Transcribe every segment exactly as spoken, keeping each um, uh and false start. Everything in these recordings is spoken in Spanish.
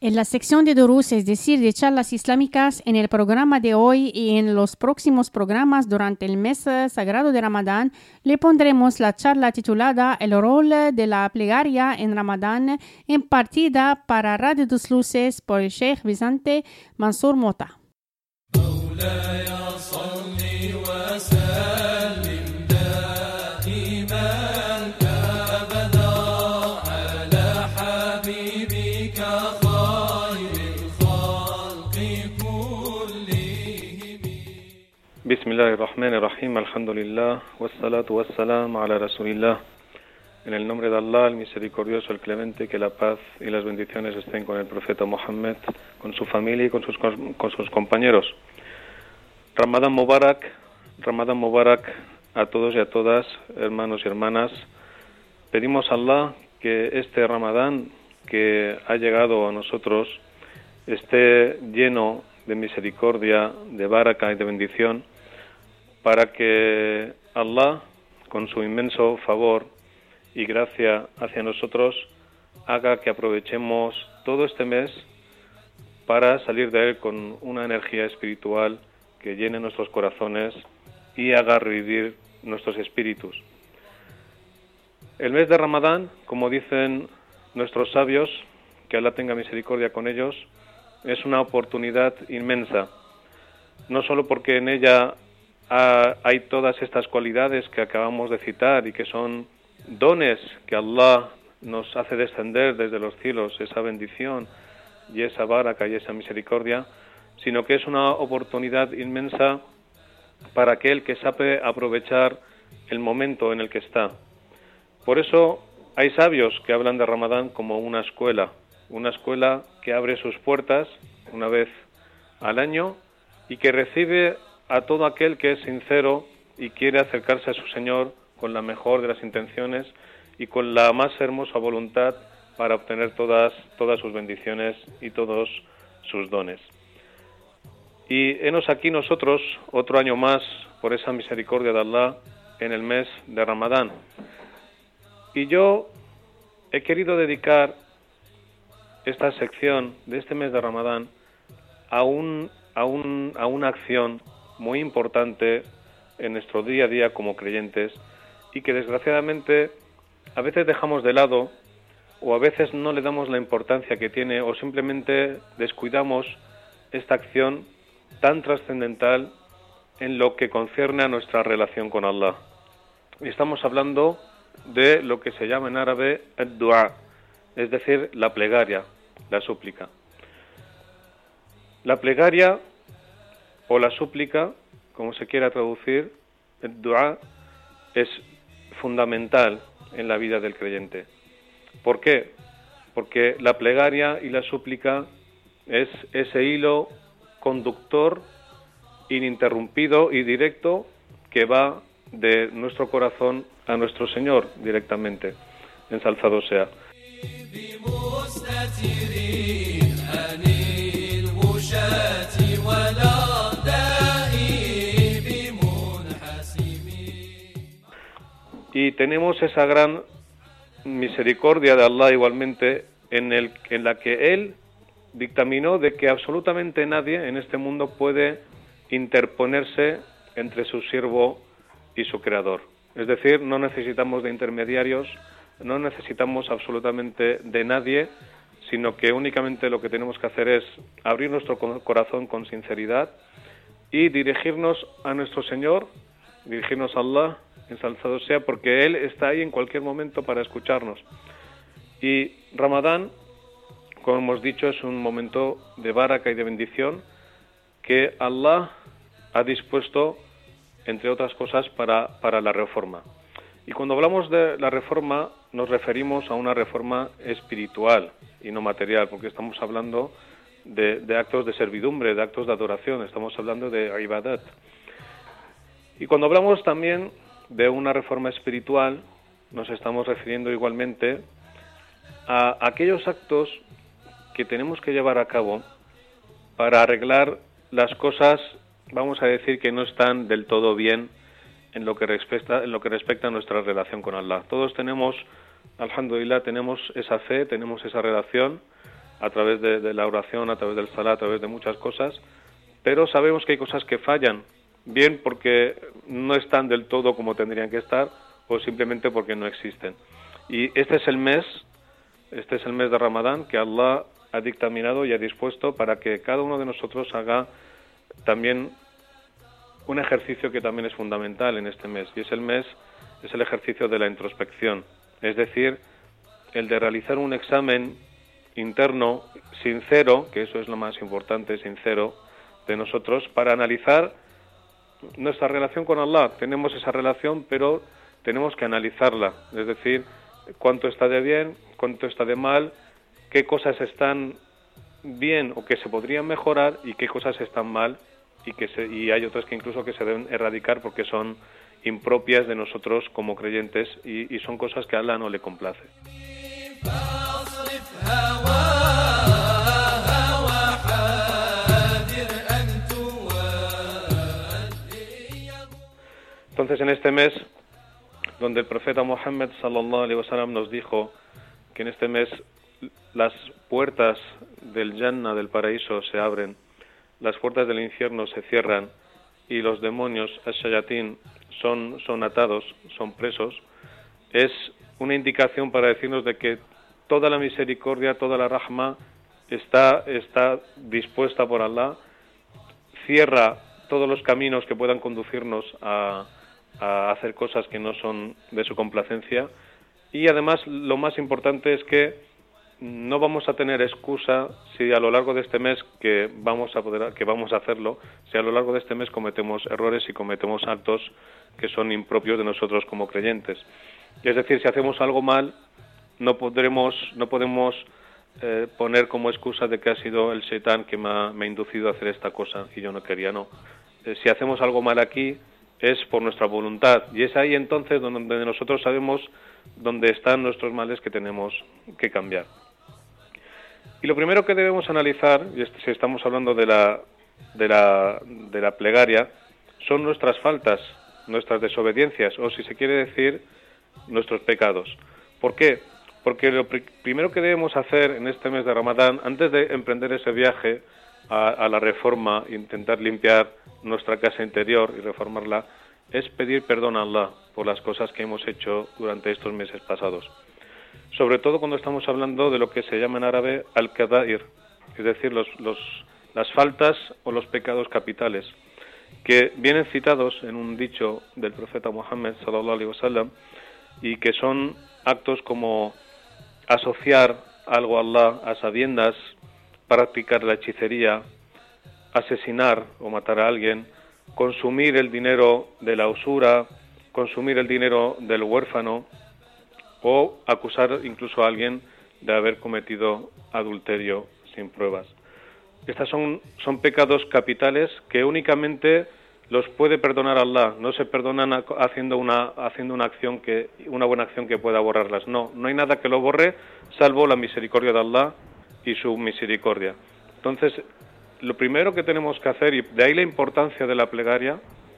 En la sección de Durús, es decir, de charlas islámicas, en el programa de hoy y en los próximos programas durante el mes sagrado de Ramadán, le pondremos la charla titulada El rol de la plegaria en Ramadán, impartida para Radio Dos Luces por el Sheikh Vicente Mansur Mota. Bismillahirrahmanirrahim, alhamdulillah, wassalatu wassalam ala rasulillah. En el nombre de Allah, el misericordioso, el clemente, que la paz y las bendiciones estén con el profeta Muhammad, con su familia y con sus, con sus compañeros. Ramadán Mubarak, Ramadán Mubarak a todos y a todas, hermanos y hermanas. Pedimos a Allah que este Ramadán que ha llegado a nosotros esté lleno de misericordia, de baraka y de bendición, para que Allah, con su inmenso favor y gracia hacia nosotros, haga que aprovechemos todo este mes para salir de él con una energía espiritual que llene nuestros corazones y haga revivir nuestros espíritus. El mes de Ramadán, como dicen nuestros sabios, que Allah tenga misericordia con ellos, es una oportunidad inmensa, no solo porque en ella ha, hay todas estas cualidades que acabamos de citar y que son dones que Allah nos hace descender desde los cielos, esa bendición y esa baraka y esa misericordia, sino que es una oportunidad inmensa para aquel que sabe aprovechar el momento en el que está. Por eso hay sabios que hablan de Ramadán como una escuela, una escuela que abre sus puertas una vez al año y que recibe a todo aquel que es sincero y quiere acercarse a su Señor con la mejor de las intenciones y con la más hermosa voluntad para obtener todas, todas sus bendiciones y todos sus dones. Y henos aquí nosotros, otro año más, por esa misericordia de Allah, en el mes de Ramadán. Y yo he querido dedicar esta sección de este mes de Ramadán a, un, a, un, a una acción muy importante en nuestro día a día como creyentes y que desgraciadamente a veces dejamos de lado o a veces no le damos la importancia que tiene o simplemente descuidamos esta acción tan trascendental en lo que concierne a nuestra relación con Allah. Y estamos hablando de lo que se llama en árabe el dua, es decir, la plegaria, la súplica. La plegaria o la súplica, como se quiera traducir, el dua es fundamental en la vida del creyente. ¿Por qué? Porque la plegaria y la súplica es ese hilo conductor ininterrumpido y directo que va de nuestro corazón a nuestro Señor directamente. Ensalzado sea. Y tenemos esa gran misericordia de Allah igualmente en, el, en la que Él dictaminó de que absolutamente nadie en este mundo puede interponerse entre su siervo y su creador. Es decir, no necesitamos de intermediarios, no necesitamos absolutamente de nadie, sino que únicamente lo que tenemos que hacer es abrir nuestro corazón con sinceridad y dirigirnos a nuestro Señor, dirigirnos a Allah, ensalzado sea, porque Él está ahí en cualquier momento para escucharnos. Y Ramadán, como hemos dicho, es un momento de baraka y de bendición que Allah ha dispuesto, entre otras cosas, para, para la reforma. Y cuando hablamos de la reforma, nos referimos a una reforma espiritual y no material, porque estamos hablando de, de actos de servidumbre, de actos de adoración, estamos hablando de ibadat. Y cuando hablamos también de una reforma espiritual, nos estamos refiriendo igualmente a aquellos actos que tenemos que llevar a cabo para arreglar las cosas, vamos a decir, que no están del todo bien en lo que respecta, en lo que respecta a nuestra relación con Allah. Todos tenemos, alhamdulillah, tenemos esa fe, tenemos esa relación. a través de, de la oración, a través del salat, a través de muchas cosas, pero sabemos que hay cosas que fallan, bien porque no están del todo como tendrían que estar o simplemente porque no existen. Y este es el mes, este es el mes de Ramadán que Allah ha dictaminado y ha dispuesto para que cada uno de nosotros haga también un ejercicio que también es fundamental en este mes, y es el mes, es el ejercicio de la introspección, es decir, el de realizar un examen interno sincero, que eso es lo más importante, sincero, de nosotros, para analizar nuestra relación con Allah. Tenemos esa relación, pero tenemos que analizarla, es decir, cuánto está de bien, cuánto está de mal, qué cosas están bien o que se podrían mejorar y qué cosas están mal y que se, y hay otras que incluso que se deben erradicar porque son impropias de nosotros como creyentes y, y son cosas que a Allah no le complace. Entonces, en este mes, donde el profeta Muhammad sallallahu alaihi wasallam nos dijo que en este mes las puertas del Jannah, del paraíso, se abren, las puertas del infierno se cierran y los demonios, ash-shayatín, son, son atados, son presos, es una indicación para decirnos de que toda la misericordia, toda la rahma está, está dispuesta por Allah, cierra todos los caminos que puedan conducirnos a, a hacer cosas que no son de su complacencia, y además lo más importante es que no vamos a tener excusa si a lo largo de este mes que vamos a poder, que vamos a hacerlo, si a lo largo de este mes cometemos errores y cometemos actos que son impropios de nosotros como creyentes. Es decir, si hacemos algo mal, no podremos, no podemos eh, poner como excusa de que ha sido el Shaitán que me ha, me ha inducido a hacer esta cosa y yo no quería, no. Eh, si hacemos algo mal aquí, es por nuestra voluntad, y es ahí entonces donde nosotros sabemos dónde están nuestros males que tenemos que cambiar. Y lo primero que debemos analizar, y si estamos hablando de la, de la, de la plegaria, son nuestras faltas, nuestras desobediencias, o si se quiere decir, nuestros pecados. ¿Por qué? Porque lo pr- primero que debemos hacer en este mes de Ramadán, antes de emprender ese viaje a, a la reforma, intentar limpiar nuestra casa interior y reformarla, es pedir perdón a Allah por las cosas que hemos hecho durante estos meses pasados. Sobre todo cuando estamos hablando de lo que se llama en árabe al-kada'ir, es decir, los, los, las faltas o los pecados capitales, que vienen citados en un dicho del profeta Muhammad sallallahu alaihi wasallam, y que son actos como asociar algo a Allah a sabiendas, practicar la hechicería, asesinar o matar a alguien, consumir el dinero de la usura, consumir el dinero del huérfano, o acusar incluso a alguien de haber cometido adulterio sin pruebas. Estas son, son pecados capitales que únicamente los puede perdonar Allah, no se perdonan haciendo una, haciendo una acción que, una buena acción que pueda borrarlas. No, no hay nada que lo borre salvo la misericordia de Allah y su misericordia. Entonces, lo primero que tenemos que hacer, y de ahí la importancia de la plegaria,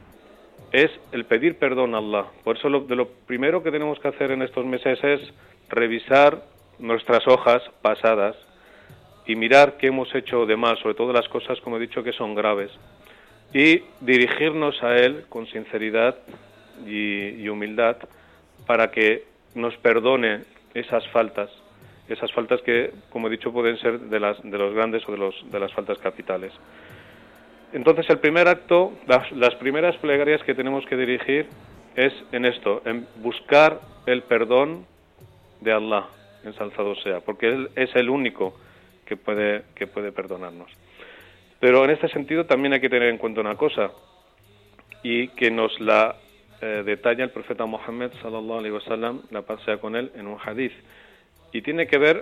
es el pedir perdón a Allah. Por eso lo, de lo primero que tenemos que hacer en estos meses es revisar nuestras hojas pasadas y mirar qué hemos hecho de mal, sobre todo las cosas, como he dicho, que son graves, y dirigirnos a Él con sinceridad y, y humildad para que nos perdone esas faltas, esas faltas que, como he dicho, pueden ser de, las, de los grandes o de, los, de las faltas capitales. Entonces, el primer acto, las, las primeras plegarias que tenemos que dirigir es en esto, en buscar el perdón de Allah, ensalzado sea, porque Él es el único que puede, que puede perdonarnos. Pero en este sentido también hay que tener en cuenta una cosa, y que nos la eh, detalla el profeta Muhammad sallallahu alaihi wasallam, la paz sea con él, en un hadith, y tiene que ver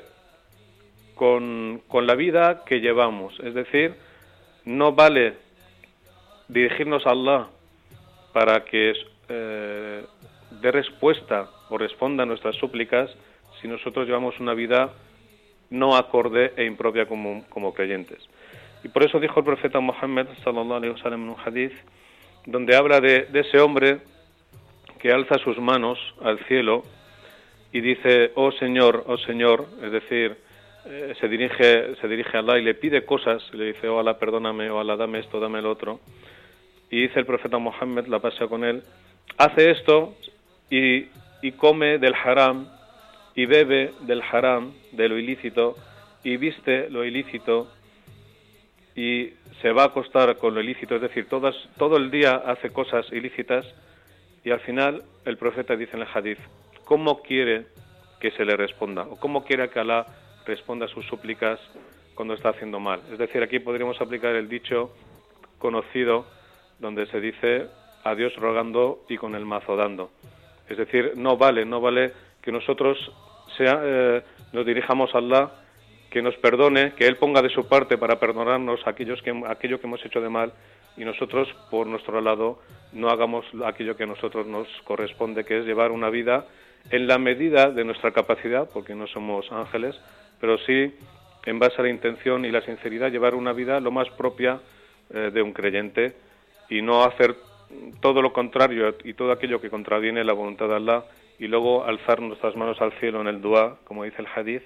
con, con la vida que llevamos, es decir, no vale dirigirnos a Allah para que eh, dé respuesta o responda a nuestras súplicas si nosotros llevamos una vida no acorde e impropia como, como creyentes. Y por eso dijo el profeta Muhammad sallallahu alaihi wasallam en un hadith donde habla de, de ese hombre que alza sus manos al cielo y dice: oh Señor, oh Señor, es decir, eh, se dirige se dirige a Allah y le pide cosas, le dice, oh Allah, perdóname, oh Allah, dame esto, dame lo otro. Y dice el profeta Muhammad, la pasa con él, hace esto y, y come del haram, y bebe del haram, de lo ilícito, y viste lo ilícito, y se va a acostar con lo ilícito, es decir, todas, todo el día hace cosas ilícitas, y al final el profeta dice en el hadith, ¿cómo quiere que se le responda? ¿O cómo quiere que Allah responda a sus súplicas cuando está haciendo mal? Es decir, aquí podríamos aplicar el dicho conocido donde se dice a Dios rogando y con el mazo dando. Es decir, no vale, no vale que nosotros sea, eh, nos dirijamos a Allah, que nos perdone, que Él ponga de su parte para perdonarnos aquellos que, aquello que hemos hecho de mal, y nosotros, por nuestro lado, no hagamos aquello que a nosotros nos corresponde, que es llevar una vida en la medida de nuestra capacidad, porque no somos ángeles, pero sí, en base a la intención y la sinceridad, llevar una vida lo más propia eh, de un creyente, y no hacer todo lo contrario y todo aquello que contraviene la voluntad de Allah, y luego alzar nuestras manos al cielo en el dua, como dice el hadith,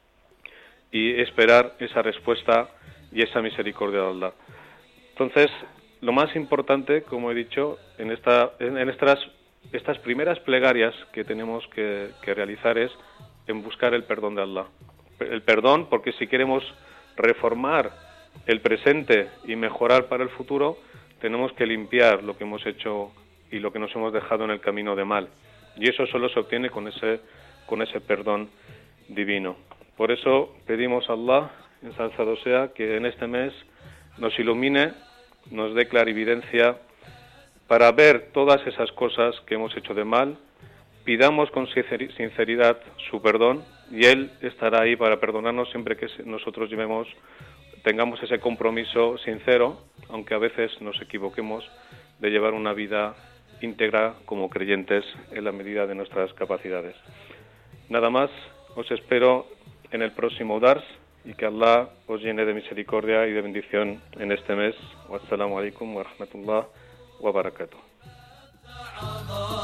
y esperar esa respuesta y esa misericordia de Allah. Entonces, lo más importante, como he dicho, en, esta, en estas, estas primeras plegarias que tenemos que, que realizar es en buscar el perdón de Allah. El perdón, porque si queremos reformar el presente y mejorar para el futuro, tenemos que limpiar lo que hemos hecho y lo que nos hemos dejado en el camino de mal. Y eso solo se obtiene con ese, con ese perdón divino. Por eso pedimos a Allah, ensalzado sea, que en este mes nos ilumine, nos dé clarividencia para ver todas esas cosas que hemos hecho de mal, pidamos con sinceridad su perdón y Él estará ahí para perdonarnos siempre que nosotros llevemos, tengamos ese compromiso sincero, aunque a veces nos equivoquemos, de llevar una vida íntegra como creyentes en la medida de nuestras capacidades. Nada más, os espero en el próximo Dars y que Allah os llene de misericordia y de bendición en este mes. Wassalamu alaikum wa rahmatullah wa barakatuh.